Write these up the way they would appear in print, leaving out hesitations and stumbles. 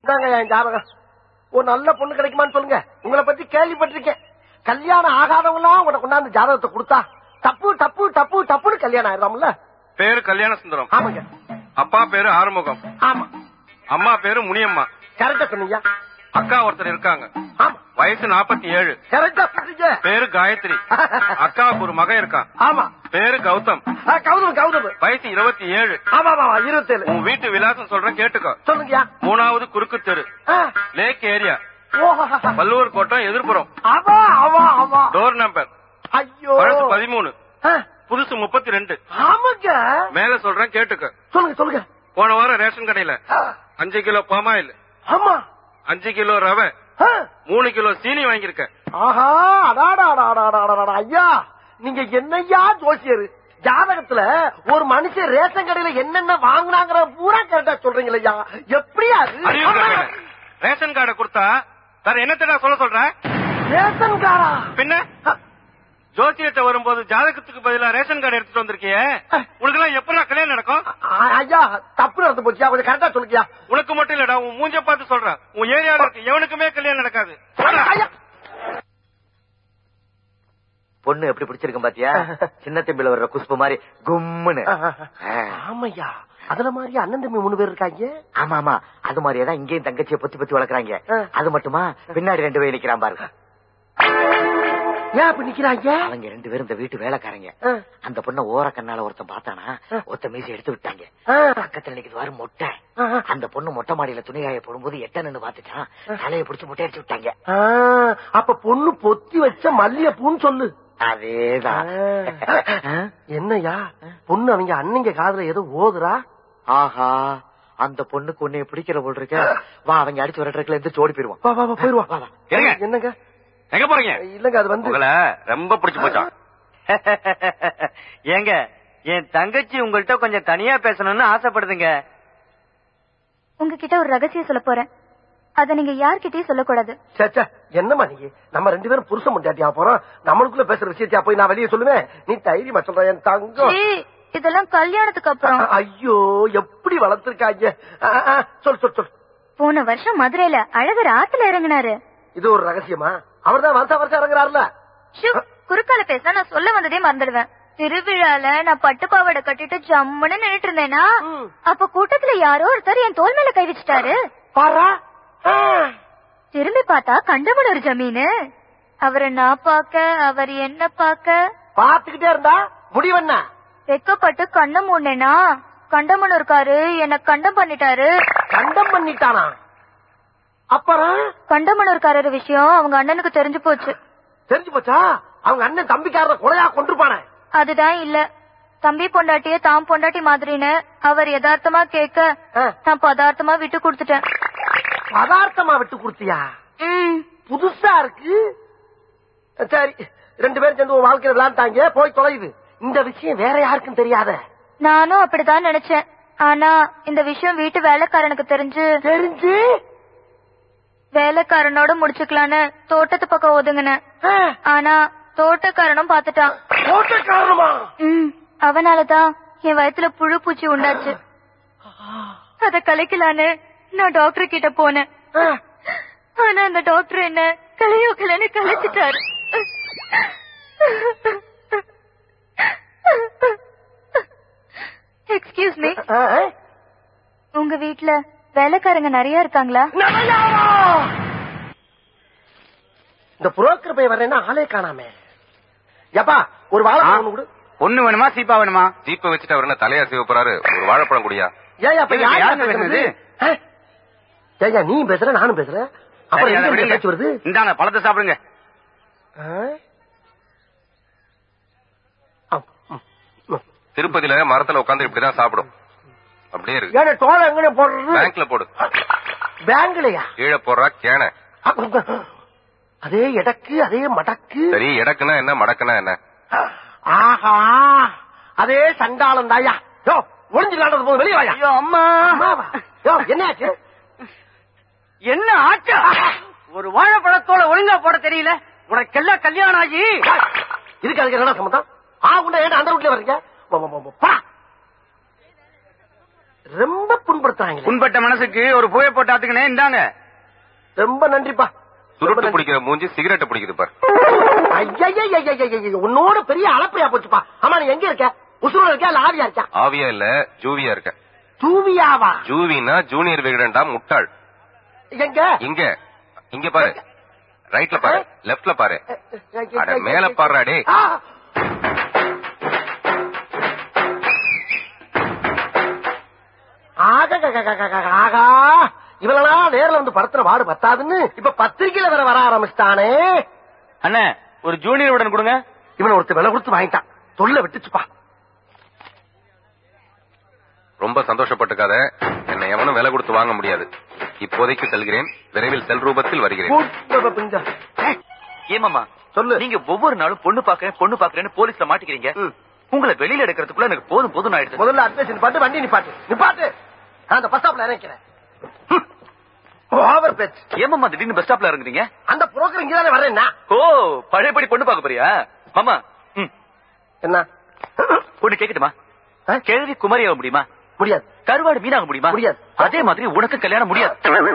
என் ஜாதகம். ஒரு நல்ல பொண்ணு கிடைக்குமான்னு சொல்லுங்க. உங்களை பத்தி கேள்விப்பட்டிருக்கேன். கல்யாணம் ஆகாதவங்களாம் உனக்கு கொண்டாந்து ஜாதகத்தை கொடுத்தா தப்பு தப்பு தப்பு தப்புன்னு கல்யாணம் ஆயிடுறாம்ல. பேரு கல்யாண சுந்தரம். ஆமாங்க. அப்பா பேரு ஆறுமுகம். ஆமா. அம்மா பேரு முனியம்மா. கரெக்டா சொன்னீங்க. அக்கா ஒருத்தர் இருக்காங்க. வயசு 47. கரெக்டா சொன்னீங்க. பேரு காயத்ரி. அக்காவுக்கு ஒரு மகன் இருக்கான். ஆமா. பேரு கௌதம். கௌதம் கௌதம். வயசு 27. ஆமா 27. உன் வீட்டு விலாசம் சொல்றேன் கேட்டுக்கோ. சொல்லுங்க. 3வது குறுக்கு தெரு, லேக் ஏரியா, பல்லூர் கோட்டம், எதிர்புறம். டோர் நம்பர் ஐயோ 13, புதுசு 32. ஆமாங்க. மேல சொல்றேன் கேட்டுக்க. சொல்லுங்க சொல்லுங்க. போன வாரம் ரேஷன் கடையில 5 கிலோ பாமாயில், ஆமா 5 கிலோ ரவை, 3 கிலோ சீனி வாங்கியிருக்க. ஆஹா அடாடா ஐயா, நீங்க என்னையா ஜோசியரு? ஜாதகத்துல ஒரு மனுஷன் ரேஷன் கடையில என்னென்ன வாங்கினாங்கிற பூரா கரெக்டா சொல்றீங்களா? எப்படியா ரேஷன் கார்டை கொடுத்தா வேற என்னத்தடா சொல்ல சொல்ற? ரேஷன் கார்டா? பின்ன ஜோசியத்தை வரும்போது ஜாதகத்துக்கு பதிலா ரேஷன் கார்டு எடுத்துட்டு வந்திருக்கியே, உனக்கு எல்லாம் எப்படா கல்யாணம் நடக்கும்? ஐயா தப்பு நடந்து போச்சியா, கொஞ்சம் கரெக்டா சொல்லுங்க. உனக்கு மட்டும் இல்லடா, உன் மூஞ்ச பார்த்து சொல்றேன். உன் ஏரியால இருக்கு எவனுக்குமே கல்யாணம் நடக்காது. பொண்ணு எப்படி பிடிச்சிருக்கும் பாத்தியா? சின்ன தம்பியில வர்ற குஷ்பு மாதிரி கும்முன்னு. ஆமையா, அதுல மாதிரி அண்ணன் தம்பி 3 பேர் இருக்காங்க. ஆமா ஆமா, அது மாதிரிதான் இங்கேயும் தங்கச்சியை பொத்தி பொத்தி வளர்க்கறாங்க. அது மட்டுமா, பின்னாடி 2 பேர் நிக்கிறான் பாருங்க. ஏன் அப்படி நிக்கிறாங்க? அவங்க 2 பேரும் இந்த வீட்டு வேலைக்காரங்க. அந்த பொண்ண ஓர கண்ணால ஒருத்தன் பார்த்தானா, ஒருத்த மீசி எடுத்து விட்டாங்க. பக்கத்துல நிக்குது வாரு மொட்டை. அந்த பொண்ணு மொட்டை மாடியில துணிகாய போடும்போது எட்ட நின்று பாத்துட்டான், தலையை பிடிச்சு மொட்டை அடிச்சு விட்டாங்க. அப்ப பொண்ணு பொத்தி வச்ச மல்லிய பூன்னு சொல்லு. அதேதான். என்னையா பொண்ணு அவங்க அண்ணங்க காதுல ஏதோ ஓதுரா? ஆஹா, அந்த பொண்ணுக்கு உன்னைய பிடிக்கிற போல் இருக்க. வா, அவங்க அடிச்சு வர ட்ரக்ல இருந்து ஓடி போயிருவான். வா வா போயிருவா. என்னங்க எங்க போறீங்க? இல்லங்க, அது வந்து ரொம்ப பிடிச்சு போச்சா? ஏங்க, என் தங்கச்சி உங்கள்கிட்ட கொஞ்சம் தனியா பேசணும்னு ஆசைப்படுதுங்க. உங்ககிட்ட ஒரு ரகசியம் சொல்ல போறேன், அத நீங்க யார்கிட்டயும் சொல்லக்கூடாது. சேச்சா, என்னமா நீ? நம்ம 2 பேரும் புருஷன் முட்டாட்டியா போறோம், நம்மளுக்குள்ள பேசுற விஷயத்தையா போய் நான் வெளியே சொல்லுவேன்? நீ தைரியமா சொல்ற என் தங்கம். இதெல்லாம் கல்யாணத்துக்கு அப்புறம். ஐயோ, எப்படி வளர்த்திருக்காங்க. சொல் சொல் சொல். போன வருஷம் மதுரையில அழகர் ஆத்துல இறங்கினாரு. இது ஒரு ரகசியமா? அவர்தான் வருஷம் இறங்குறாருல. குறுக்கால பேச நான் சொல்ல வந்ததே மறந்துடுவேன். திருவிழால நான் பட்டு பாவாடை கட்டிட்டு ஜம்முன்னு நின்னுட்டு இருந்தேனா, அப்ப கூட்டத்துல யாரோ ஒருத்தர் என் தோல் மேல கை வச்சுட்டாரு. திரும்பி பார்த்தா கண்டமனூர் ஜமீனு. அவரை நான் பாக்க, அவர் என்ன பாக்க பாத்துக்கிட்டே இருந்தா முடிவென்ன? வெக்கப்பட்டு கண்ணம் மூடனேனா, கண்டமனூர்காரு என்ன கண்டம் பண்ணிட்டாரு. கண்டம் பண்ணிட்டானா? அப்புறம் கண்டமனூர்காரர் விஷயம் அவங்க அண்ணனுக்கு தெரிஞ்சு போச்சு. தெரிஞ்சு போச்சா? அவங்க அண்ணன் தம்பிக்காரரை கொலையா கொண்டிருப்பானே. அதுதான் இல்ல, தம்பி பொண்டாட்டிய தாம் பொண்டாட்டி மாதிரின்னு அவர் யதார்த்தமா கேட்க, நான் பதார்த்தமா விட்டு கொடுத்துட்டேன். பதார்த்தமா விட்டு கொடுத்தியா? புதுசா இருக்கு. சரி, 2 பேரும் சேர்ந்து வாழ்க்கையில விளையாண்டாங்க, போய் தொலையுது. இந்த விஷயம் வேற யாருக்கும் தெரியாத. நானும் அப்படிதான் நினைச்சேன். ஆனா இந்த விஷயம் வீட்டு வேலைக்காரனுக்கு தெரிஞ்சு வேலைக்காரனோட முடிச்சுக்கலான்னு தோட்டத்து பக்கம் ஒதுங்கினேன். ஆனா தோட்டக்காரனும் பாத்துட்டான். அவனாலதான் என் வயித்துல புழு பூச்சி உண்டாச்சு. அத கலைக்கலான்னு நான் டாக்டர் கிட்ட போனேன். ஆனா அந்த டாக்டர் என்ன கலையோக்கலன்னு கலைச்சிட்டாரு. எக்ஸ்கியூஸ் மீ, உங்க வீட்டுல வேலைக்காரங்க நிறைய இருக்காங்களா? இந்த புரோக்கர் போய் வர்றேன்னா ஆளே காணாமே. எப்பா ஒரு வாழைப்பழம் கொடு. ஒண்ணு வேணுமா சீப்பா வேணுமா? சீப்பை வச்சுட்டு அவர் என்ன தலையா செய்ய போறாரு? ஒரு வாழைப்பழம் குடியா? ஏயா நீ பேசுற நானும் பேசுறேன். அப்புறம் பேச்சு வருது. இந்தாங்க பழத்தை சாப்பிடுங்க. திருப்பதியில மரத்துல உட்காந்து இப்படிதான் சாப்பிடும். அப்படியே இருக்கு. தோலை எங்க போடுறது? பேங்க்ல போடு. பேங்க்லயா? கீழே போடுறா கேன. அதே எடக்கு அதே மடக்கு. சரி, எடக்குனா என்ன மடக்குனா என்ன? ஆஹா, அதே சண்டாளம் தாயா. ஒளிஞ்சுக்காண்டது போது வெளியே வாயா. அம்மா என்ன ஆச்சு? என்ன ஆச்சா? ஒரு வாழைப்பழத்தோட ஒழுங்கா போட தெரியல உனக்கெல்லாம். கல்யாணம் ஆகி இதுக்கு அதுக்கு என்ன சம்பந்தம்? ஏன் அந்த வீட்டுல வர்றீங்க? ரொம்ப புண்படுத்துறாங்க. புண்பட்ட மனசுக்கு ஒரு புகை போட்டாத்துக்குனே இந்தாங்க. ரொம்ப நன்றிப்பா. சுருட்டு பிடிக்கிற மூஞ்சி சிகரெட்டை பிடிக்குது பாரு. உன்னோட பெரிய அளப்பையா போச்சுப்பா. ஆமா நீ எங்க இருக்க? உசுரோட இருக்க இல்ல ஆவியா இருக்க? ஆவியா இல்ல ஜூவியா இருக்க. ஜூவியாவா? ஜூவினா ஜூனியர் விகடன்டா முட்டாள். எங்க? இங்க இங்க பாரு. ரைட்ல பாரு, லெப்ட்ல பாரு, அட மேல பாருடா டேய். ஆகா இவளா நேர்ல வந்து படத்துல பாடு பத்தாதுன்னு இப்ப பத்திரிகையில வேற வர ஆரம்பிச்சிட்டானே. அண்ணே ஒரு ஜூனியர் உடன் கொடுங்க. இவனை ஒருத்தர் விலை கொடுத்து வாங்கிட்டான். தொல்லை விட்டுச்சுப்பா. ரொம்ப சந்தோஷப்பட்டுக்காத. என்னை எவனும் விலை கொடுத்து வாங்க முடியாது. இப்போதைக்கு செல்கிறேன். விரைவில் செல் ரூபத்தில் வருகிறேன். ஏமாமா சொல்லு. நீங்க ஒவ்வொரு நாளும் பொண்ணு பாக்குறேன்னு போலீஸ்ல மாட்டிக்கிறீங்க. உங்களை வெளியில எடுக்கிறதுக்குள்ள எனக்கு போதும் போதும் ஆயிடுச்சு. முதல்ல அட்மிஷன் பாட்டு வண்டி நிப்பாட்டு. அந்த பஸ் ஸ்டாப்ல இறக்கிறேன். ஓவர் பேச்சு. ஏமாமா திடீர்னு பஸ் ஸ்டாப்ல இறங்குறீங்க? அந்த புரோக்கர் இங்கதானே வரேன்னா. ஓ பழையபடி பொண்ணு பாக்க போறியா மாமா? என்ன பொண்ணு கேக்கட்டுமா? கேள்வி குமரி ஆக முடியுமா? முடியாது. கருவாடு மீனாக முடியுமா? முடியாது. அதே மாதிரி உனக்கு கல்யாணம் முடியாது.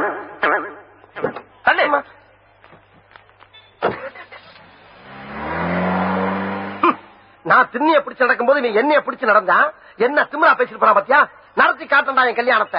நான் திண்ணிய பிடிச்சு நடக்கும் போது நீ என்னைய பிடிச்சு நடந்தா என்ன திமிரா பேசிட்டு போறா பாத்தியா? நடத்தி காட்டண்டா என் கல்யாணத்தை.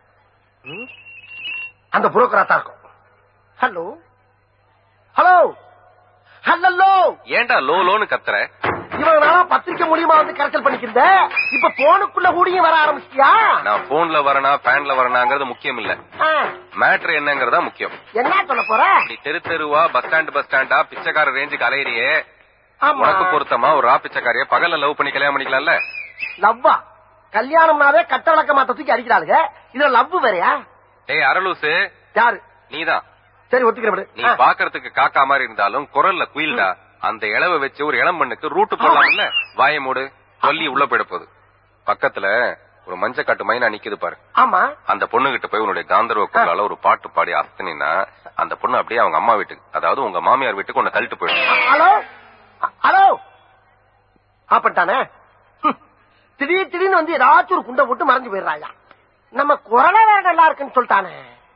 அந்த புரோக்கரா தான் இருக்கும். Hello hello hello. ஏண்டா லோ லோன்னு கத்துற? இவங்களால பத்திரிக்கை மூலியமா வந்து கரைச்சல் பண்ணிக்கிற. இப்ப போனுக்குள்ள கூடியும் வர ஆரம்பிச்சியா? நான் போன்ல வரனா பேன்ல வரனாங்கிறது முக்கியம் இல்ல. மேட்ரு என்னங்கறதா முக்கியம். என்ன சொல்ல போற? தெரு தெருவா பஸ் ஸ்டாண்டா பிச்சைக்கார ரேஞ்சுக்கு அலையிறியே. உனக்கு பொருத்தமா ஒரு பிச்சைக்காரிய பகல்ல லவ் பண்ணி கல்யாணம் பண்ணிக்கலாம்ல? லவ்வா? கல்யாணம்னாவே கட்ட வழக்க மாத்த தூக்கி அடிக்கிறாளுங்க. இதுல லவ் வேறையா? ஏய் அரலூசு. யாரு? நீதான். சரி ஒத்துக்கிறேன். நீ பாக்குறதுக்கு காக்கா மாதிரி இருந்தாலும் குரல்ல குயில்டா. அந்த இளவை வச்சு ஒரு இளம் மண்ணுக்கு ரூட்டு போடலாம்ல. வாய மூடு. சொல்லி உள்ள போயிட போகுது. பக்கத்துல ஒரு மஞ்சக்காட்டு மைனா நிக்குது பாரு. ஆமா. அந்த பொண்ணு கிட்ட போய் உன்னுடைய காந்தர்வ குரலால ஒரு பாட்டு பாடி அசத்தினா அந்த பொண்ணு அப்படியே அவங்க அம்மா வீட்டுக்கு, அதாவது உங்க மாமியார் வீட்டுக்கு உன்னை தள்ளிட்டு போயிடும். ஹலோ ஹலோ ஆப்பட்டானே. திடீர்னு வந்து ஏதாச்சும் ஒரு குண்டை போட்டு மறைஞ்சு போயிடுறாயா. நம்ம குரலை வேற நல்லா இருக்குன்னு சொல்லிட்டானே.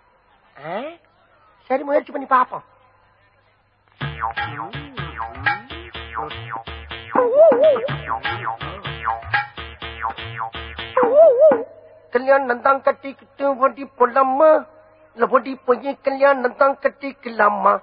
சரி முயற்சி பண்ணி பாப்போம். கல்யாணம் தான் கட்டிக்கிட்டு போட்டி போடலாமா இல்ல போட்டி போய் கல்யாணம் தான் கட்டிக்கலாமா?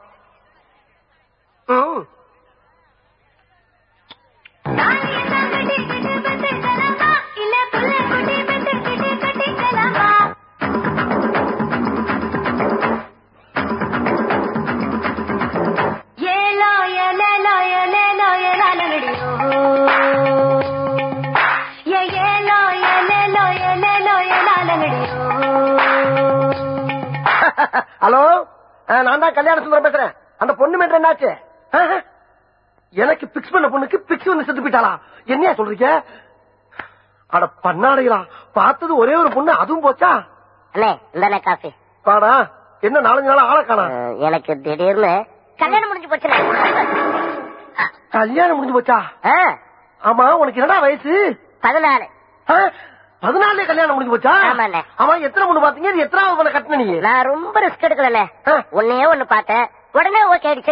ஹலோ நான் தான் கல்யாண சுந்தரம் பேசுறேன். அந்த பொண்ணு மேட்டர் என்னாச்சு? எனக்கு பிக்ஸ் பண்ண பொண்ணுக்கு பிக்ஸ் வந்து செத்து போயிட்டாளா? என்னையா சொல்றீங்க? அட பண்ணாடைகளா, பார்த்தது ஒரே ஒரு பொண்ணு, அதுவும் போச்சா? அண்ணே இந்த காஃபி பாடா. என்ன 4 நாளா ஆளை காணா? எனக்கு திடீர்னு கல்யாணம் முடிஞ்சு போச்சு. கல்யாணம் முடிஞ்சு போச்சா? ஆமா, உனக்கு என்னடா வயசு? 14. 14 கல்யாணம் முடிஞ்சு போச்சா? ஆமா, எத்தனை பொண்ணு பாத்தீங்க? எத்தனாவது பொண்ணு கட்டின நீ? நான் ரொம்ப ரிஸ்க் எடுக்கல. ஒன்னே ஒண்ணு பார்த்தேன், உடனே ஓகே ஆயிடுச்சு.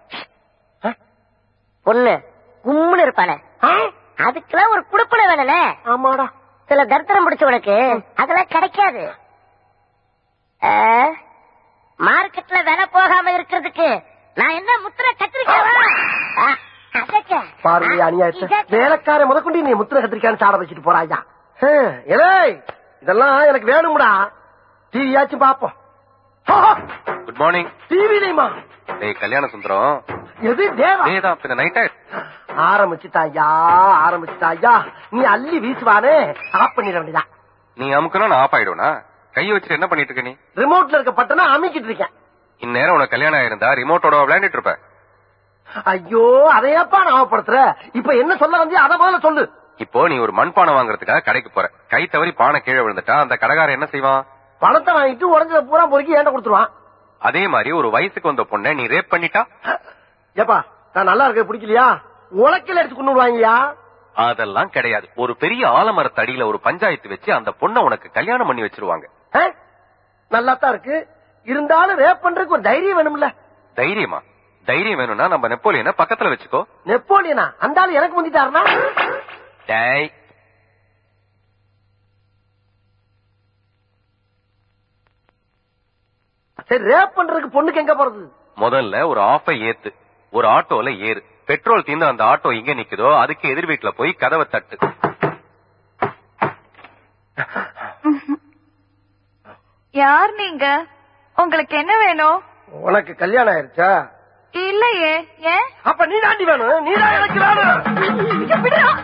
பொண்ணு கும்முன்னு இருப்பானே, அதுக்கெல்லாம் ஒரு குடுப்பனை வேணே. ஆமாடா. சில தரித்திரம் முடிச்சவனுக்கு அதெல்லாம் கிடைக்காது. மார்க்கெட்ல விலை போகாம இருக்கிறதுக்கு நான் என்ன முத்திரை கத்திரிக்காவா? பார்வையா அநியாயத்தை. வேலைக்கார முதற்கொண்டு நீ முத்திரை கத்திரிக்கான்னு சாட வச்சுட்டு போறாயா? இதெல்லாம் எனக்கு வேணும்டா. டிவியாச்சும் பாப்போம். Good morning. டிவிலையுமா? டேய் கல்யாண சுந்தரம். எது தேவா? டேய் பின்ன நைட் ஆரம்பிச்சுட்டாயா. நீ அள்ளி வீசுவானே, ஆஃப் பண்ணிட வேண்டியதான். நீ அமுக்கணும் நான் ஆஃப் ஆயிடுவா? கையை வச்சுட்டு என்ன பண்ணிட்டு இருக்க நீ? ரிமோட்ல இருக்க பட்டனா அமுக்கிட்டு இருக்கேன். இந்நேரம் உனக்கு கல்யாணம் ஆயிருந்தா ரிமோட்டோட விளையாண்டுட்டு இருப்ப. ஐயோ, அதையப்பா ஞாபகப்படுத்துற. இப்ப என்ன சொல்ல வந்து அத முதல்ல சொல்லு. இப்போ நீ ஒரு மண்பானை வாங்குறதுக்காக கடைக்கு போற. கை தவறி பானை கீழே விழுந்துட்டா அந்த கடைக்காரன் என்ன செய்வான்? பணத்தை வாங்கிட்டு உடஞ்சத பூரா பொறுக்கி ஏண்ட கொடுத்துருவான். அதே மாதிரி ஒரு வயசுக்கு வந்த பொண்ணை நீ ரேப் பண்ணிட்டா? ஏப்பா, நான் நல்லா இருக்க பிடிக்கலையா? உலக்கில எடுத்து கொண்டு வருவாங்கயா. அதெல்லாம் கிடையாது. ஒரு பெரிய ஆலமரத்தடியில ஒரு பஞ்சாயத்து வச்சு அந்த பொண்ணை உனக்கு கல்யாணம் பண்ணி வச்சிருவாங்க. நல்லா தான் இருக்கு. இருந்தாலும் ரேப் பண்றதுக்கு ஒரு தைரியம் வேணும்ல. தைரியமா? தைரியம் வேணும்னா நம்ம நெப்போலியனை பக்கத்துல வச்சுக்கோ. நெப்போலியனா? அந்த ஆளு எனக்கு முந்திட்டாருனா? டேய், சரி, ரேப் பண்றதுக்கு பொண்ணுக்கு எங்க போறது? முதல்ல ஒரு ஆஃபை ஏத்து, ஒரு ஆட்டோல ஏறு. பெட்ரோல் தீர்ந்து அந்த ஆட்டோ எங்க நிக்குதோ அதுக்கு எதிர் வீட்டுல போய் கதவை தட்டு. யார் நீங்க? உங்களுக்கு என்ன வேணும்? உனக்கு கல்யாணம் ஆயிருச்சா? இல்லையே. ஏன்? அப்ப நீ தாண்டி வேணும். நீ தான் எனக்கு வேணும்.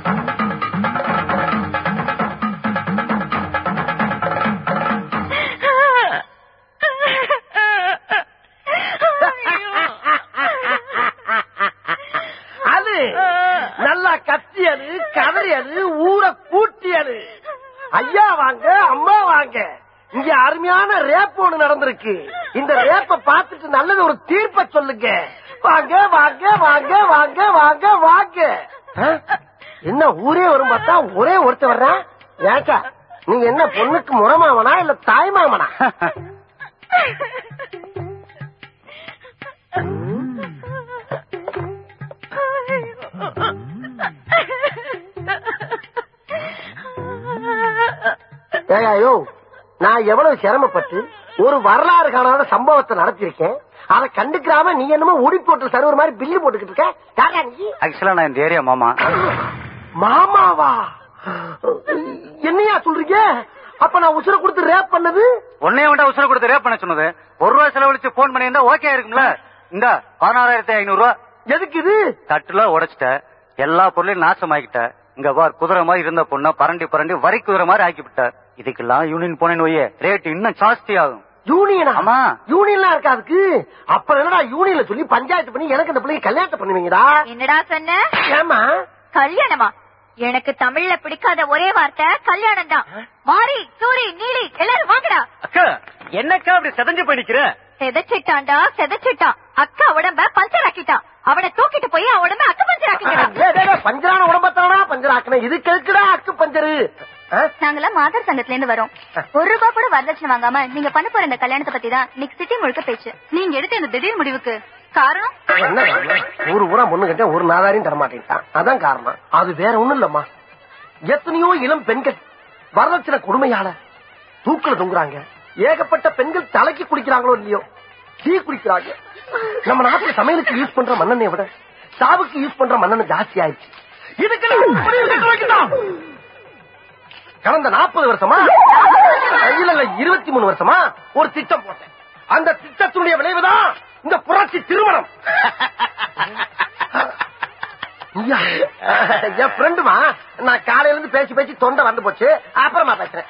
அது நல்லா கத்தியது, கதறியது, ஊரை கூட்டியது. ஐயா வாங்க, அம்மா வாங்க. இங்க அருமையான ரேப் ஒண்ணு நடந்திருக்கு. இந்த ரேப்ப பார்த்துட்டு நல்லது ஒரு தீர்ப்ப சொல்லுங்க. வாங்க வாங்க வாங்க வாங்க வாங்க வாங்க. என்ன ஊரே வரும் பார்த்தா ஒரே ஒருத்த வர்றான். ஏக்கா, நீங்க என்ன பொண்ணுக்கு முறமாவனா இல்ல தாய்மாமனா? ஏய்யோ, நான் எவ்வளவு சிரமப்பட்டு ஒரு வரலாறு காணாத சம்பவத்தை நடத்திருக்கேன். அதை கண்டுக்கிறாம நீ என்னமோ உடி போட்டு சர்வர் மாதிரி பில்லு போட்டுக்கிட்டு இருக்க. ஆக்சுவலா நான் இந்த ஏரியா மாமா. மாமாவா? என்னையா சொல்றீங்க? அப்ப நான் உசுர கொடுத்து ரேப் பண்ணது? உன்னைய வேண்டாம் உசுர கொடுத்து ரேப் பண்ண சொன்னது. ₹1 செலவழிச்சு போன் பண்ணி இருந்தா ஓகே இருக்கும்ல. இந்த 16,500 எதுக்கு இது? தட்டுல உடைச்சிட்ட, எல்லா பொருளையும் நாசமாக்கிட்ட. இங்க பார், குதிரை மாதிரி இருந்த பொண்ண பரண்டி பரண்டி வரி குதிரை மாதிரி ஆக்கிவிட்ட. இதுக்கெல்லாம் யூனியன் போனேன்னு வையே, ரேட் இன்னும் ஜாஸ்தி ஆகும். யூனியனா? ஆமா. யூனியன்லாம் இருக்கா அதுக்கு? அப்ப என்னடா யூனியன்ல சொல்லி பஞ்சாயத்து பண்ணி எனக்கு இந்த பிள்ளைங்க கல்யாணத்தை பண்ணுவீங்கடா? என்னடா சொன்ன? ஏமா கல்யாணமா? எனக்கு தமிழ்ல பிடிக்காத ஒரே வார்த்தை கல்யாணம் தான். மாரி, சூரி, நீலி எல்லாரும் வாங்கடா. அக்கா, என்னக்கா அப்படி செதஞ்சு போய் நிக்கிற? செதச்சிட்டான்டா, செதச்சிட்டான். அக்கா உடம்ப பஞ்சர் ஆக்கிட்டான். அவனை தூக்கிட்டு போய் அவன் உடம்ப அக்கு பஞ்சர் ஆக்கிட்டான். பஞ்சரான உடம்பத்தானா பஞ்சர் ஆக்கணும்? இது கேக்குடா அக்கு பஞ்சரு. நாங்கெல்லாம் மாதர் சங்கத்துல இருந்து வரோம். ₹1 கூட வரதட்சணை வாங்காம நீங்க பண்ண போற இந்த கல்யாணத்தை பத்தி தான் இன்னைக்கு சிட்டி முழுக்க பேச்சு. நீங்க எடுத்த இந்த திடீர் முடிவுக்கு காரணம் என்ன? ஒரு ஊரா பொண்ணு கிட்ட ஒரு நாதாரியும் தரமாட்டேன்ட்டான். அதான் காரணம். அது வேற ஒண்ணும் இல்லம்மா. எத்தனையோ இளம் பெண்கள் வரதட்சணை கொடுமையால தூக்குல தொங்குறாங்க. ஏகப்பட்ட பெண்கள் தலைக்கு குடிக்கிறாங்களோ இல்லையோ, டீ குடிக்கிறாங்க. நம்ம நாட்டுல சமையலுக்கு யூஸ் பண்ற மண்ணெண்ணை விட சாவுக்கு யூஸ் பண்ற மண்ணெண்ணெய் ஜாஸ்தி ஆயிடுச்சு. இதுக்கு கடந்த 40 வருஷமா இல்ல 23 வருஷமா ஒரு திட்டம் போட்டேன். அந்த திட்டத்துடைய விளைவுதான் இந்த புரட்சி திருமணம். என் ஃப்ரெண்டுமா, நான் காலையில இருந்து பேசி பேசி தொண்டை வந்து போச்சு. அப்புறமா பேசுறேன்.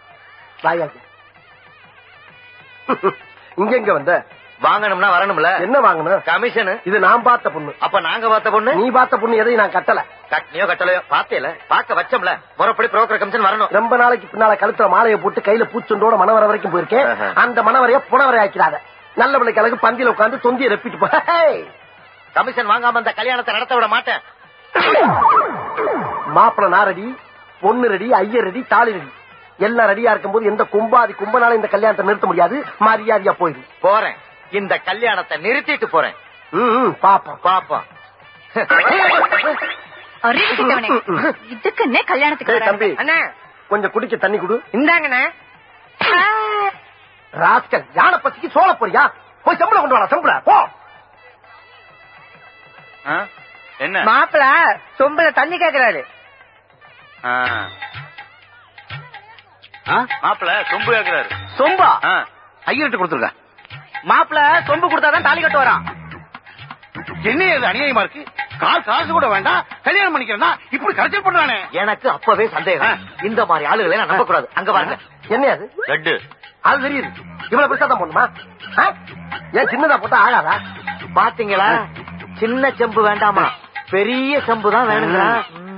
இங்க எங்க வந்த? வாங்கணும்னா வரணும்ல. என்ன வாங்கணும்? கமிஷன். இது நான் பார்த்த பொண்ணு. அப்ப நாங்க பார்த்த பொண்ணு? நீ பார்த்த பொண்ணு எதையும் நான் கட்டல. கட்டலையோ கட்டலையோ பார்த்தேல, பார்க்க வச்சோம்ல. முறைப்படி புரோக்கர் கமிஷன் வரணும். ரொம்ப நாளைக்கு பின்னால கழுத்துல மாலையை போட்டு கையில பூச்சொண்டோட மணவரை வரைக்கும் போயிருக்கேன். அந்த மணவரைய புனவரை ஆக்கிறாத. நல்ல பிள்ளைக்கு அழகு பந்தியில உட்காந்து தொந்தியை ரெப்பிட்டு போ. கமிஷன் வாங்காம அந்த கல்யாணத்தை நடத்த விட மாட்டேன். மாப்பிள்ள நான் ரெடி, பொண்ணு ரெடி, ஐயர் ரெடி, தாலி ரெடி, எல்லாம் ரெடியா இருக்கும் போது எந்த கும்பாதி கும்பனால இந்த கல்யாணத்தை நிறுத்த முடியாது. மரியாதையா போயிடு. போறேன், இந்த கல்யாணத்தை நிறுத்திட்டு போறேன். பாப்போம் பாப்போம். இதுக்குன்னே கல்யாணத்துக்கு தம்பி கொஞ்சம் குடிக்க தண்ணி குடு. இந்தாங்கண்ணே. ராஸ்கல், யானை பசிக்கு சோழ போறியா? போய் சம்பளம் கொண்டு வரா. சம்பளம் போ. என்ன மாப்பிள சொம்பல தண்ணி கேக்குறாரு? மாப்பிள்ள சொம்பு கேக்குறாரு. சொம்பா? ஐயர்கிட்ட கொடுத்துருக்க. மாப்பிள சொம்பு கொடுத்தாதான் தாலி கட்டு வரான். என்ன இது அநியாயமா இருக்கு? காசு கூட வேண்டாம், கல்யாணம் பண்ணிக்கிறேன்னா இப்படி கரைச்சல் பண்றானே. எனக்கு அப்பவே சந்தேகம். இந்த மாதிரி ஆளுகளை நான் நம்ப கூடாது. அங்க பாருங்க. என்ன அது? லட்டு. அது தெரியுது. இவ்வளவு பெருசா தான் போடணுமா? ஏன் சின்னதா போட்டா ஆகாதா? பாத்தீங்களா? சின்ன செம்பு வேண்டாமா, பெரிய செம்பு தான் வேணுங்களா?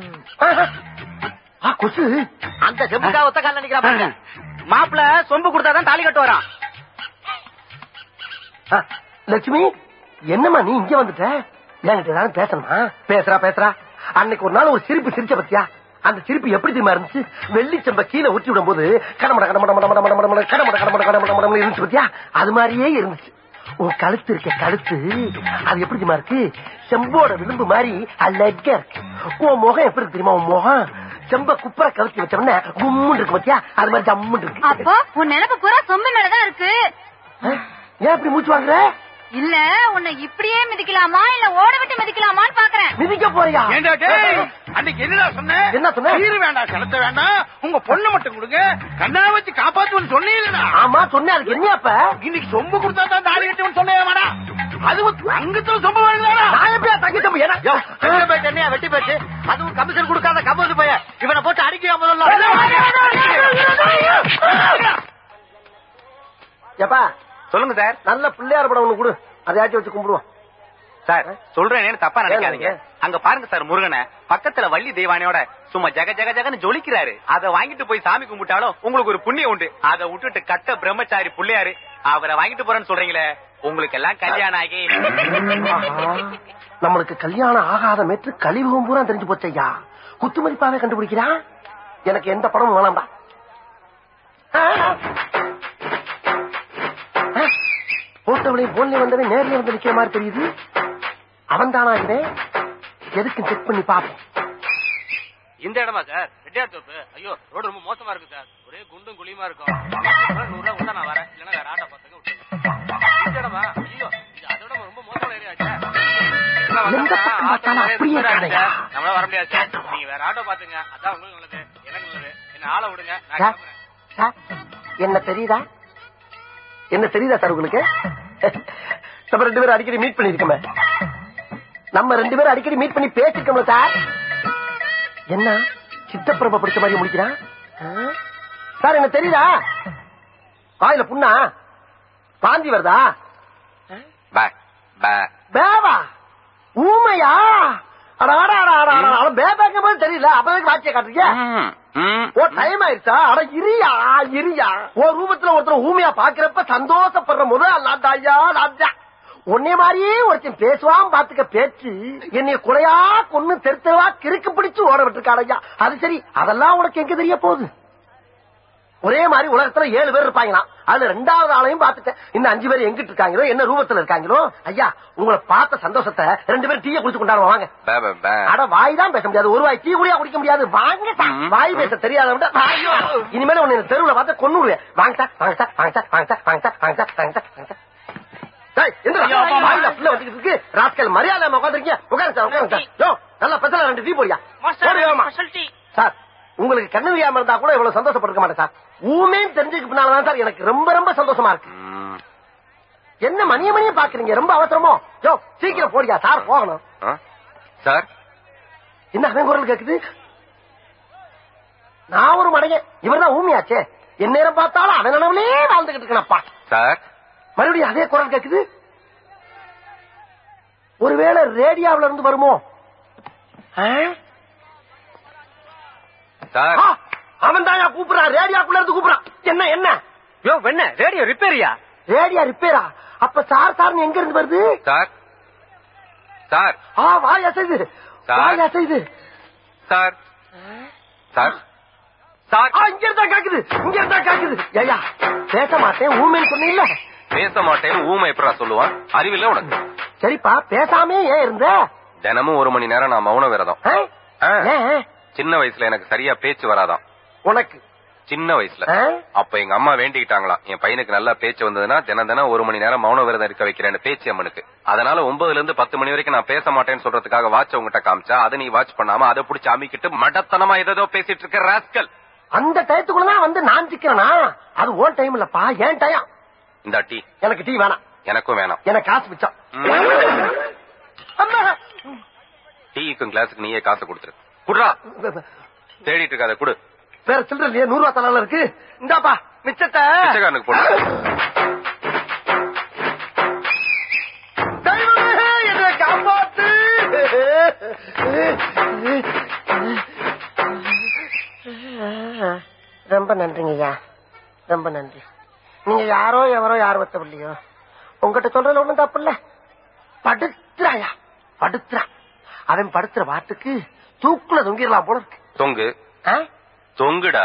கொசு அந்த செம்புக்கா ஒத்த கால நினைக்கிறா. மாப்பிள சொம்பு கொடுத்தாதான் தாலி கட்டு வரான். லட்சுமி, என்னம்மா நீ இங்க வந்துட்ட? என்கிட்ட ஏதாவது பேசணுமா? பேசுறா. அன்னைக்கு ஒரு நாள் ஒரு சிரிப்பு சிரிச்ச பத்தியா? அந்த சிரிப்பு எப்படி தெரியுமா இருந்துச்சு? வெள்ளி செம்ப கீழே ஊற்றி விடும் போது கடமட கடமட கடமட கடமட கடமட கடமட கடமட கடமட இருந்துச்சு பத்தியா? அது மாதிரியே இருந்துச்சு. உன் கழுத்து இருக்க கழுத்து அது எப்படி தெரியுமா இருக்கு? செம்போட விளிம்பு மாதிரி அழகா இருக்கு. உன் முகம் எப்படி இருக்கு தெரியுமா? உன் முகம் செம்ப குப்பரை கழுத்து வச்சோம்னா கும்முன்னு இருக்கு பத்தியா? அது மாதிரி ஜம்முன்னு இருக்கு. அப்போ உன் நினைப்பு பூரா சொம்பு மேலதான் இருக்கு. ஏன் இப்படி மூச்சு வாங்குற? இல்ல உன்னை இப்படியே மிதிக்கலாமா இல்ல ஓட விட்டு மிதிக்கலாமான்னு பாக்குறேன். மிதிக்க போறியா? அன்னைக்கு என்னடா சொன்ன? என்ன சொன்ன? நீர் வேண்டாம், செலுத்த வேண்டாம், உங்க பொண்ணை மட்டும் கொடுங்க, கண்ணா வச்சு காப்பாத்துவன்னு சொன்னீங்களா? ஆமா சொன்னேன். அதுக்கு என்ன? அப்ப இன்னைக்கு சொம்பு கொடுத்தா தான் தாலி கட்டுவன்னு சொன்னேன். அது அங்கத்துல சொம்பு வேணுதானா? நான் எப்படியா தங்கி தம்பி என்ன வெட்டி போச்சு? அதுவும் கமிஷன் கொடுக்காத கம்போது போய இவனை போட்டு அடிக்க முதல்ல. எப்பா சொல்லுங்க சார். நல்ல பிள்ளையார் படம் ஒண்ணு கொடு, அதையாச்சும் வச்சு கும்பிடுவோம். சார் சொல்றேன், தப்பா நினைக்காதீங்க. அங்க பாருங்க சார், முருகனை பக்கத்துல வள்ளி தெய்வானையோட சும்மா ஜக ஜக ஜகன்னு ஜொலிக்கிறாரு. அதை வாங்கிட்டு போய் சாமி கும்பிட்டாலும் உங்களுக்கு ஒரு புண்ணியம் உண்டு. அதை விட்டுட்டு கட்ட பிரம்மச்சாரி பிள்ளையாரு அவரை வாங்கிட்டு போறேன்னு சொல்றீங்களே, உங்களுக்கு எல்லாம் கல்யாணம் ஆகி. நம்மளுக்கு கல்யாணம் ஆகாத மேற்று கழிவுகம் பூரா தெரிஞ்சு போச்சையா. குத்துமதிப்பாவே கண்டுபிடிக்கிறான். எனக்கு எந்த படமும் வேணாம்டா. போட்டவளையும் போன்ல வந்தவன் நேர்ல வந்து நிக்கிற மாதிரி தெரியுது. அவன் தானா இது? எதுக்கு செக் பண்ணி பாப்போம். இந்த இடமா சார்? ரெட்டியார் தோப்பு. ஐயோ, ரோடு ரொம்ப மோசமா இருக்கு சார். ஒரே குண்டும் குழியுமா இருக்கும். 100 ரூபா நான் வரேன், இல்லன்னா வேற ஆட்டோ பாத்துங்க விட்டுருங்க. இந்த இடமா? ஐயோ, இது அதோட ரொம்ப மோசமான ஏரியா சார். நம்மளால வர முடியாது சார். நீங்க வேற ஆட்டோ பாத்துங்க, அதான் உங்களுக்கு நல்லது, எனக்கு நல்லது. என்ன ஆளை விடுங்க, நான் கிளம்புறேன். என்ன தெரியுதா? என்ன தெரியுதா சார் உங்களுக்கு? நம்ம 2 பேரும் அடிக்கடி மீட் பண்ணிருக்கோமே. நம்ம 2 பேரும் அடிக்கடி மீட் பண்ணி பேசிருக்கோம்ல சார். என்ன சித்தப்பிரப பிடிச்ச மாதிரி முடிக்கிறான் சார்? என்ன தெரியுதா? வாயில புண்ணா? பாந்தி வருதா? பேவா? ஊமையா? பேபாக்கும் போது தெரியல, அப்பதான் வாட்சிய காட்டுறீங்க. ஓ டைம் ஆயிடுச்சா? அட இரியா இரியா. ஓ ரூபத்துல ஒருத்தர் ஊமையா பாக்குறப்ப சந்தோஷப்படுற முதல் நாட்டாயா ராஜா. உன்னை மாதிரியே ஒருத்தன் பேசுவான் பாத்துக்க பேச்சு. என்னைய குறையா கொன்னு தெருத்தவா கிறுக்கு பிடிச்சு ஓட விட்டுருக்காடையா. அது சரி, அதெல்லாம் உனக்கு எங்க தெரிய போகுது? ஒரே மாதிரி உலகத்துல 7 பேர் இருப்பாங்களாம். அதுல 2வது ஆளையும் பாத்துட்டேன். இன்னும் 5 பேர் எங்கிட்டு இருக்காங்களோ, என்ன ரூபத்துல இருக்காங்களோ. ஐயா, உங்களை பார்த்த சந்தோஷத்தை 2 பேரும் டீயை குடிச்சு கொண்டாடுவோம் வாங்க. அட வாய் தான் பேச முடியாது, ஒரு வாய் டீ குடியா குடிக்க முடியாது. வாங்க, வாய் பேச தெரியாத இனிமேல உன்னை தெருவுல பார்த்து கொன்னுடுவேன். வாங்க சார், வாங்க சார், வாங்க சார், வாங்க சார், வாங்க சார், வாங்க சார், வாங்க சார், வாங்க சார். ராஸ்கல் மரியாதை உட்காந்துருக்கீங்க. உட்காருங்க சார், உட்காருங்க சார். நல்லா பெசல 2 டீ போடியா சார். உங்களுக்கு கண்ணு தெரியாம இருந்தா கூட இவ்வளவு சந்தோஷப்பட்டிருக்க மாட்டேன் சார். ஊமேன்னு தெரிஞ்சுக்கு பின்னால்தான் சார் எனக்கு ரொம்ப ரொம்ப சந்தோஷமா இருக்கு. என்ன மணிய பாக்குறீங்க? ரொம்ப அவசரமோ? யோ சீக்கிரம் போடியா சார், போகணும் சார். என்ன அவன் குரல் கேக்குது? நான் ஒரு மடையன், இவர்தான் ஊமியாச்சே. என் நேரம் பார்த்தாலும் அவன் நினைவுலே வாழ்ந்துகிட்டு இருக்கனப்பா சார். மறுபடியும் அதே குரல் கேக்குது. ஒருவேளை ரேடியோவில் இருந்து வருமோ? அவன் தான் கூப்பிடுறான், ரேடியோக்குள்ள இருந்து கூப்பிடுறான். என்ன என்ன யோ என்ன ரேடியோ ரிப்பேரியா? ரேடியோ ரிப்பேரா? அப்ப சார் சார் எங்க இருந்து வருது? Sir sir. வாய் அசைது, வாய் அசைது சார். Sir sir. இங்க இருந்தா கேக்குது, இங்க இருந்தா கேக்குது. ஐயா பேச மாட்டேன் ஊமைன்னு சொன்னீங்கல்ல. பேச மாட்டேன்னு ஊமை எப்படா சொல்லுவான்? அறிவில்ல உனக்கு? சரிப்பா, பேசாமே ஏன் இருந்த? தினமும் 1 மணி நேரம் நான் மௌன விரதம். சின்ன வயசுல எனக்கு சரியா பேச்சு வராதான். உனக்கு சின்ன வயசுல அப்ப எங்க அம்மா வேண்டிக்கிட்டாங்களாம், என் பையனுக்கு நல்லா பேச்சு வந்ததுன்னா தினம் 1 மணி நேரம் மௌன விரதம் இருக்க வைக்கிறேன் பேச்சு அம்மனுக்கு. அதனால 9ல இருந்து 10 மணி வரைக்கும் நான் பேச மாட்டேன்னு சொல்றதுக்காக வாட்ச் உங்ககிட்ட காமிச்சா, அதை நீ வாட்ச் பண்ணாம அதை புடிச்சு அமிக்கிட்டு மடத்தனமா ஏதோ பேசிட்டு இருக்க ராஸ்கல். அந்த டயத்துக்குள்ளதான் வந்து நான் சிக்கிறேனா? அது ஓன் டைம் இல்லப்பா, ஏன் டைம். இந்த டீ எனக்கு டீ வேணாம். எனக்கும் வேணாம். எனக்கு காசு மிச்சம். டீக்கும் கிளாஸுக்கு நீயே காசு கொடுத்துரு. குடுறா, தேடிட்டு இருக்காத குடு. வேற சில்லற இல்லையா? 100 ரூபா தலால இருக்கு. இந்தாப்பா மிச்சத்தை பிச்சைக்காரனுக்கு போடு. என்ன காப்பாத்து. ரொம்ப நன்றிங்க ஐயா, ரொம்ப நன்றி. நீங்க யாரோ எவரோ யார் வத்தவில்லையோ, உங்ககிட்ட சொல்றதுல ஒண்ணும் தப்பு இல்ல. படுத்துறாயா, படுத்துறா. அவன் படுத்துற வாட்டுக்கு தூக்குல தொங்கிடலாம் போல இருக்கு. தொங்கு தொங்குடா.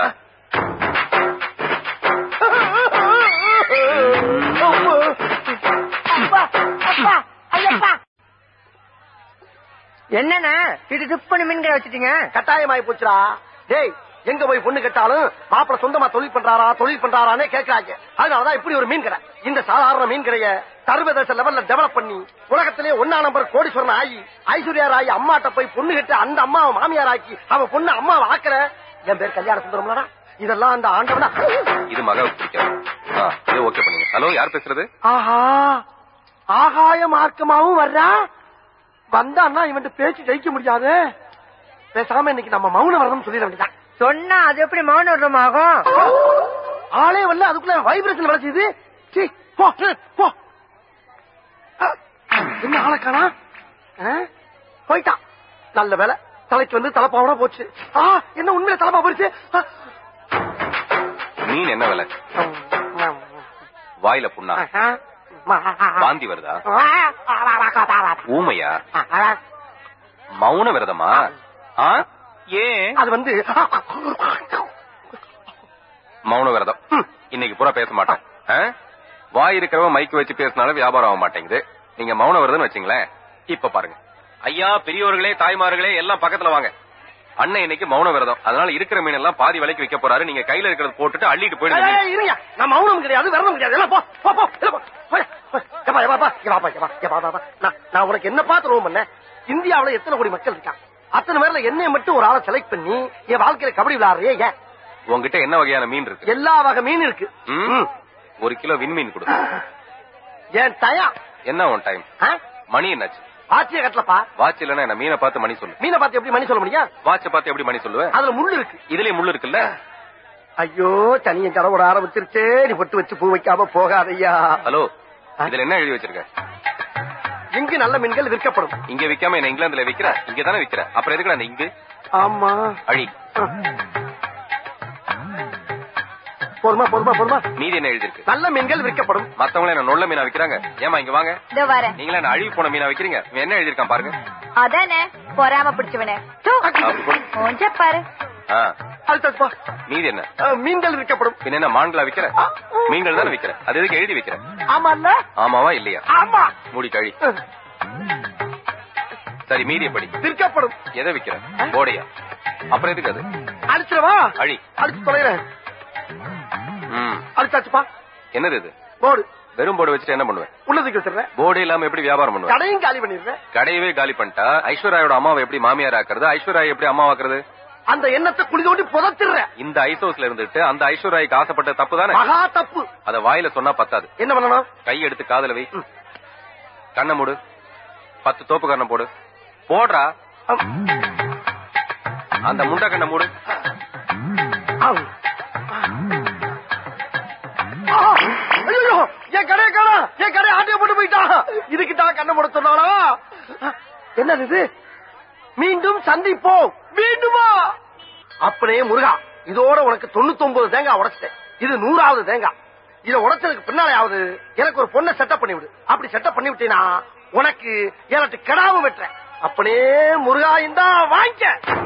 என்னன்னா இது டிப் மீன்களை வச்சுட்டீங்க? கட்டாயமாயி போச்சுடா. டேய், எங்க போய் பொண்ணு கேட்டாலும் மாப்பிள்ள சொந்தமா தொழில் பண்றாரானே கேட்கறாங்க. அதனாலதான் இப்படி ஒரு மீன் கடை. இந்த சாதாரண மீன் கடைய சர்வதேச லெவல்ல டெவலப் பண்ணி உலகத்திலே 1 நம்பர் கோடீஸ்வரன் ஆகி ஐஸ்வர்யா ராய் அம்மாட்ட போய் பொண்ணு கேட்டு அந்த அம்மாவை மாமியார் ஆக்கி அவ பொண்ணு அம்மாவை ஆக்கிற என் பேர் கல்யாண சுந்தரம்லடா. இதெல்லாம் அந்த ஆண்டவனா. இது மகாவுக்கு பிடிக்காது. ஓகே பண்ணுங்க. ஹலோ, யார் பேசுறது? ஆஹா, ஆகாய மார்க்கமாவும் வர்றா. வந்தான்னா இவன் பேச்சு ஜெயிக்க முடியாது. பேசாம இன்னைக்கு நம்ம மௌன வரணும் சொல்லிட வேண்டியதான். சொன்னா அது எப்படி மௌன விரதம் ஆகும்? ஆளே வரல, அதுக்குள்ள வைப்ரேஷன் வளர்ச்சிது. என்ன ஆளக்கானா போயிட்டான். நல்ல வேலை தலைக்கு வந்து தலப்பாவோட போச்சு. என்ன உண்மையில தலப்பா போச்சு. மீன் என்ன வேலை? வாயில புண்ணா? வாந்தி வருதா? ஊமையா? மௌன விரதமா? ஏன் அது வந்து மௌன விரதம்? இன்னைக்கு பூரா பேச மாட்டேன். வாய் இருக்கிறவ மைக்கு வச்சு பேசினாலும் வியாபாரம் ஆக மாட்டேங்குது. நீங்க மௌன விரதம் வச்சீங்களேன். இப்ப பாருங்க, ஐயா பெரியவர்களே தாய்மார்களே எல்லாம் பக்கத்துல வாங்க. அண்ணன் இன்னைக்கு மௌன விரதம். அதனால இருக்கிற மீன் எல்லாம் பாதி விலைக்கு விற்க போறாரு. நீங்க கையில இருக்கிறத போட்டுட்டு அள்ளிட்டு போயிடுங்க. நான் மௌனம் கிடையாது, விரதம் கிடையாது. நான் உனக்கு என்ன பார்த்து ரோம் பண்ண? இந்தியாவில எத்தனை கோடி மக்கள் இருக்காங்க. அத்தனை பேர்ல என்னை மட்டும் ஒரு ஆளை செலக்ட் பண்ணி என் வாழ்க்கையில கபடி விளையாடுறே. ஏன் உங்ககிட்ட என்ன வகையான மீன் இருக்கு? எல்லா வகை மீன் இருக்கு. 1 கிலோ விண்மீன் கொடு. ஏன் டயம் என்ன? உன் டைம் மணி என்னாச்சு? வாட்சிய கட்டலப்பா. வாட்ச் இல்லன்னா என்ன? மீனை பார்த்து மணி சொல்லு. மீனை பார்த்து எப்படி மணி சொல்ல முடியும்? வாட்ச பார்த்து எப்படி மணி சொல்லுவேன்? அதுல முள்ளு இருக்கு. இதுலயே முள்ளு இருக்குல்ல. ஐயோ, தனிய கடவுட ஆரம்பிச்சிருச்சே. நீ பொட்டு வச்சு பூ வைக்காம போகாதையா. ஹலோ, இதுல என்ன எழுதி வச்சிருக்க? இங்கு நல்ல மீன்கள் விற்கப்படும். இங்க விக்காம என்ன இங்கிலாந்துல விக்கிற? இங்க தானே விக்கிற. அப்புறம் எதுக்கு அந்த இங்கு? ஆமா, அழி. பொறுமா. மீதி என்ன எழுதி இருக்கு? நல்ல மீன்கள் விற்கப்படும். மத்தவங்கள என்ன நொல்ல மீனா விக்கிறாங்க? ஏமா இங்க வாங்க. நீங்களா என்ன அழிவு போன மீனா விக்கிறீங்க? என்ன எழுதி இருக்கான் பாருங்க. அதானே பொறாம பிடிச்சவனே. பாரு. மீதி என்ன? மீன்கள் விற்கப்படும். என்ன மான்களா விக்கிற? மீன்கள் தானே விக்கிற. அது எதுக்கு எழுதி வைக்கிற? ஆமா. ஆமாவா இல்லையா? ஆமா. மூடி கழி. சரி, மீதி எப்படி? விற்கப்படும். எதை விக்கிற? போடையா? அப்புறம் எதுக்கு அது? அடிச்சிடவா? அழி. அடிச்சு தொலைறேன். அடிச்சாச்சுப்பா. என்னது இது? போர்டு. வெறும் போர்டு வச்சுட்டு என்ன பண்ணுவேன்? உள்ளதுக்கு வச்சிருவேன். போர்டு இல்லாம எப்படி வியாபாரம் பண்ணுவேன்? கடையும் காலி பண்ணிடுவேன். கடையவே காலி பண்ணிட்டா ஐஸ்வர்யாவோட அம்மாவை எப்படி மாமியார் ஆக்குறது? ஐஸ்வர்யா எப்படி அம்மா ஆக்குறது? அந்த எண்ணத்தை குழி தோண்டி புதைச்சிடுறேன். இந்த ஐசோஸ்ல இருந்துட்டு அந்த ஐஸ்வர்யாக்கு ஆசைப்பட்ட தப்பு தானே? மகா தப்பு. அத வாயில சொன்னா பத்தாது. என்ன பண்ணணும்? கை எடுத்து காதுல வை. கண்ணை மூடு. 10 தோப்பு கண்ணை போடு. போடுறா. அந்த முண்டை கண்ணை மூடு. ஐயோ, என் கடையை ஆட்டைய போட்டு போயிட்டான். இதுக்குதான் கண்ணை மூட சொன்னாலா? என்னது இது? மீண்டும் சந்திப்போம். மீண்டுமா? அப்படியே முருகா, இதோட உனக்கு 99 தேங்காய் உடைச்சிட்டேன். இது 100வது தேங்காய். இதை உடைச்சதுக்கு பின்னாலேயாவது எனக்கு ஒரு பொண்ணை செட்டப் பண்ணி விடு. அப்படி செட்டப் பண்ணி விட்டீங்கன்னா உனக்கு எனக்கு கெடாவும் வெட்டுறேன். அப்படியே முருகா இந்தா வாங்கிக்க.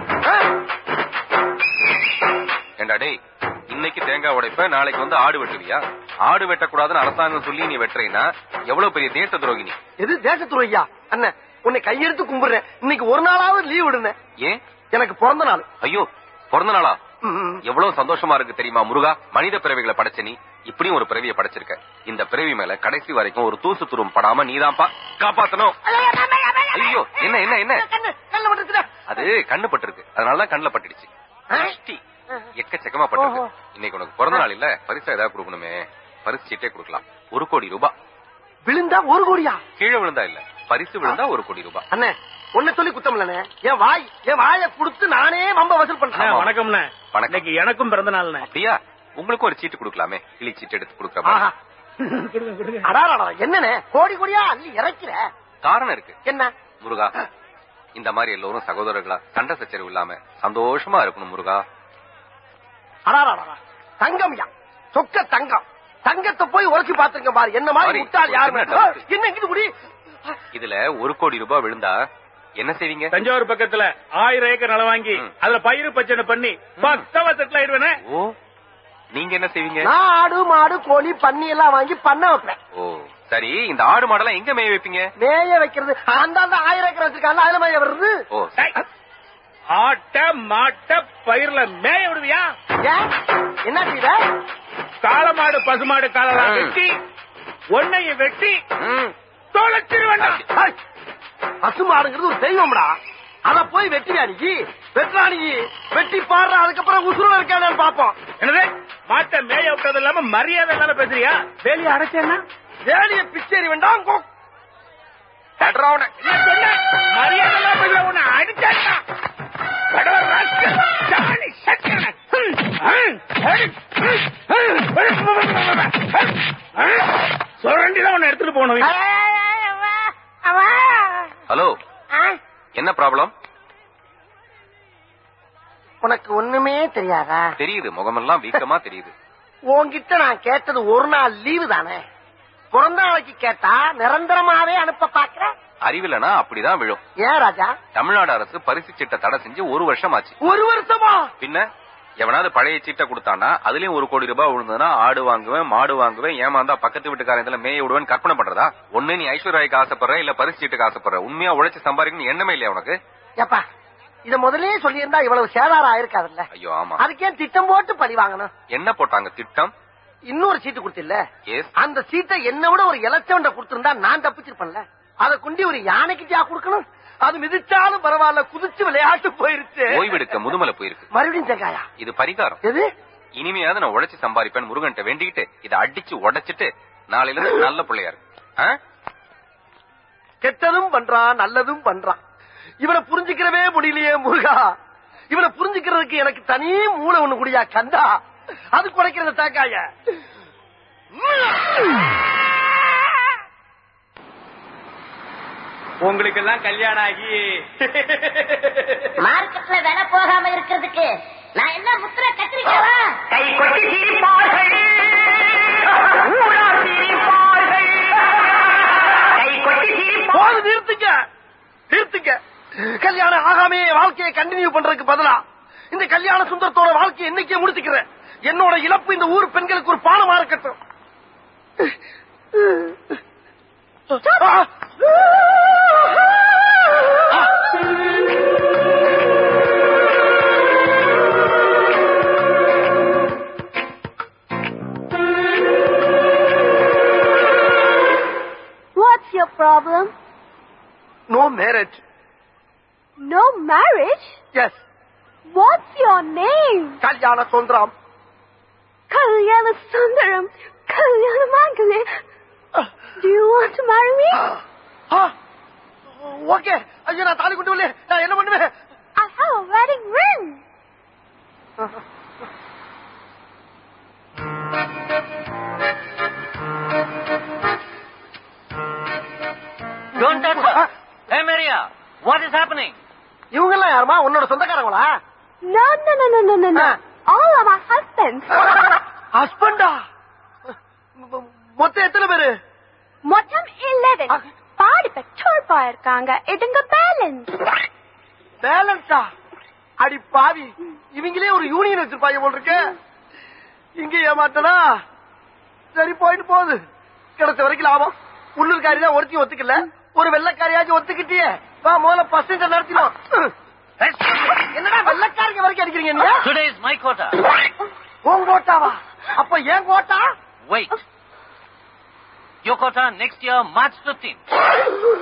ஏண்டா டேய், இன்னைக்கு தேங்காய் உடைப்ப, நாளைக்கு வந்து ஆடு வெட்டுவியா? ஆடு வெட்டக்கூடாதுன்னு அரசாங்கம் சொல்லி நீ வெட்டுறீன்னா எவ்வளவு பெரிய தேச துரோகி நீ. எது தேச துரோகியா? அண்ணன், உன்னை கையெடுத்து கும்பிடுறேன். இன்னைக்கு ஒரு நாளாவது லீவ் விடுங்க. ஏன்? எனக்கு பிறந்த நாள். ஐயோ, பிறந்த நாளா? எவ்வளவு சந்தோஷமா இருக்கு தெரியுமா முருகா. மனித பிறவிகளை படைச்ச நீ இப்படியும் ஒரு பிறவியை படைச்சிருக்க. இந்த பிறவி மேல கடைசி வரைக்கும் ஒரு தூசு துரும் படாம நீதான்ப்பா காப்பாத்தணும். ஐயோ, என்ன என்ன என்ன? அது கண்ணு பட்டிருக்கு, அதனாலதான் கண்ணுல பட்டுடுச்சு. எக்கச்சக்கமா பட்டிருக்கு. இன்னைக்கு உனக்கு பிறந்த நாள் இல்ல, பரிசா ஏதாவது கொடுக்கணுமே. பரிசு சீட்டே கொடுக்கலாம். 1 கோடி ரூபாய். விழுந்தா 1 கோடியா? கீழே விழுந்தா இல்ல, பரிசு விழுந்தா 1 கோடி ரூபாய். அண்ணே, ஒன்ன சொல்லி குத்தம் இல்லனே. என் வாயை கொடுத்து நானே வம்ப வசூல் பண்றேன். வணக்கம்ண்ணே. இன்னைக்கு எனக்கும் பிறந்த நாள். அப்படியா? உங்களுக்கும் ஒரு சீட்டு கொடுக்கலாமே. கிளி சீட்டு எடுத்து கொடுக்கற. என்னண்ணே கோடி கோடியா அள்ளி இறக்கிற? காரணம் இருக்கு. என்ன முருகா? இந்த மாதிரி எல்லோரும் சகோதரர்களா சண்டை சச்சரவு இல்லாம சந்தோஷமா இருக்கணும் முருகா. தங்கம்யா, சொக்க தங்கம். தங்கத்தை போய் உரைச்சி பாத்துருங்க பாரு. என்ன மாதிரி முட்டாள் யாரு? என்ன முடி? இதுல 1 கோடி ரூபாய் விழுந்தா என்ன செய்வீங்க? தஞ்சாவூர் பக்கத்துல 1000 ஏக்கர் நிலம் வாங்கி அதுல பயிர் பச்சனை பண்ணி பக்கமா செட்டில் ஆயிடுவேனே. ஓ, நீங்க என்ன செய்வீங்க? நான் ஆடு மாடு கோழி பன்னி எல்லாம் வாங்கி பண்ண வைப்பேன். ஓ சரி, இந்த ஆடு மாடெல்லாம் எங்க மேய வைப்பீங்க? மேய வைக்கிறது அந்த 1000 ஏக்கர் வச்சிருக்காங்க, அதுல மேய வருது. ஓ ஆட்ட மாட்ட பயிர்ல மேய விடுவியா? என்ன செய்த? காளமாடு பசுமாடு காலெல்லாம் வெட்டி ஒன்னைய வெட்டி தொலைச்சிருவேன். பசுமாடுங்கிறது ஒரு தெய்வம்டா, அத போய் வெட்டியானிக்கு வெட்டானிக்கு வெட்டி பாடுற, அதுக்கப்புறம் உசுரோட இருக்கானு பாப்போம். என்னது மாட்ட மேய விட்டது இல்லாம மரியாதை தானே பேசுறியா? வேலையை அடைச்சேன்னா வேலையை பிச்சேரி வேண்டாம். மரியாதை எல்லாம் உன்னை அடிச்சா சுரண்டிதான் உன்னை எடுத்துட்டு போகணும். ஹலோ, என்ன ப்ராப்ளம்? உனக்கு ஒண்ணுமே தெரியாதா? தெரியுது, முகமெல்லாம் வீக்கமா தெரியுது. உன்கிட்ட நான் கேட்டது ஒரு நாள் லீவு தானே, பிறந்த நாளைக்கு கேட்டா நிரந்தரமாவே அனுப்ப பாக்குற. அறிவிலனா அப்படிதான் விழும். ஏன் ராஜா? தமிழ்நாடு அரசு பரிசு சீட்டை தடை செஞ்சு 1 வருஷம் ஆச்சு. 1 வருஷமா? பின்ன எவனாவது பழைய சீட்டை கொடுத்தானா அதுலயும் 1 கோடி ரூபாய் விழுந்ததுன்னா ஆடு வாங்குவேன் மாடு வாங்குவேன், ஏமாந்தா பக்கத்து வீட்டுக்காரன் இதுல மேய விடுவேன் கற்பனை பண்றதா? ஒண்ணு நீ ஐஸ்வர்யாய்க்கு ஆசைப்படுற, இல்ல பரிசு சீட்டுக்கு ஆசைப்படுற. உண்மையா உழைச்சு சம்பாதிக்கணும் எண்ணமே இல்லையா உனக்கு? ஏப்பா, இத முதலே சொல்லி இருந்தா இவ்வளவு சேதாரம் ஆயிருக்காதுல்ல. ஐயோ ஆமா, அதுக்கே திட்டம் போட்டு பழி வாங்கணும். என்ன போட்டாங்க திட்டம்? இன்னொரு சீட்டு கொடுத்தில்ல, அந்த சீட்டை என்ன விட ஒரு இலச்சவண்ட கொடுத்திருந்தா நான் தப்பிச்சிருப்பேன்ல. அதை கொண்டு ஒரு யானைக்கிட்டா கொடுக்கணும்? அது மிதிச்சாலும் பரவாயில்ல, குதிச்சு விளையாட்டு போயிருச்சு. ஓய்வெடுக்க முதுமலை போயிருக்கு. மறுபடியும் செங்காயா? இது பரிகாரம். எது? இனிமையாவது நான் உழைச்சு சம்பாதிப்பேன் முருகன்ட்ட வேண்டிக்கிட்டு இதை அடிச்சு உடைச்சிட்டு நாளையில இருந்து நல்ல பிள்ளையாரு. கெட்டதும் பண்றான் நல்லதும் பண்றான், இவனை புரிஞ்சுக்கிறவே முடியலையே முருகா. இவனை புரிஞ்சுக்கிறதுக்கு எனக்கு தனி மூளை ஒண்ணு குடியா கந்தா, அது குறைக்கிறது தாக்காய. உங்களுக்கு எல்லாம் கல்யாணம் ஆகி மார்க்கெட்ல விலை போகாம இருக்கிறதுக்கு நான் என்ன முத்திர கத்திரிக்காவா? கை கொட்டி சிரிப்பார்கள், கை கொட்டி சிரிப்பார்கள். நிறுத்துங்க. கல்யாணம் ஆகாமே வாழ்க்கையை கண்டினியூ பண்றதுக்கு பதிலா இந்த கல்யாண சுந்தரத்தோட வாழ்க்கையை என்னைக்கே முடிச்சுக்கிறேன். என்னோட இழப்பு இந்த ஊர் பெண்களுக்கு ஒரு பாடமா இருக்கட்டும். What's your problem? No marriage. No marriage? Yes. What's your name? Kalyana Sundaram. Kalyana Sundaram. Kalyana Mangale. Do you want to marry me? Okay. ஐயோ, நான் தாலி கொண்டு வரல, நான் என்ன பண்ணுவேன்? I have a wedding ring. Don't touch her. Hey Maria, what is happening? இவங்க எல்லாம் யாருமா? உன்னோட சொந்தக்காரங்களா? No. All are my husbands. ஹஸ்பண்டா? மொத்தம் எத்தனை பேரு? மொத்தம் 11. பாடி பெற்றோர் போயிருக்காங்க. இதுங்க பேலன்ஸ். பேலன்ஸா? அடி பாவி, இவங்களே ஒரு யூனியன் வச்சிருப்பாங்க போல் இருக்கு. இங்க ஏமாத்தனா சரி, போயிட்டு போகுது. கிடைச்ச வரைக்கும் லாபம். உள்ளூர்காரி தான் ஒருத்தையும் ஒத்துக்கல, ஒரு வெள்ளக்காரியாச்சும் ஒத்துக்கிட்டியே. வா, முதல்ல பசங்க நடத்தினோம். என்னடா வெள்ளக்காரிங்க வரைக்கும் அடிக்கிறீங்க நீங்க? Today is my quota. உன் கோட்டாவா? அப்ப ஏன் quota? Wait. Your quota next year, March 15th.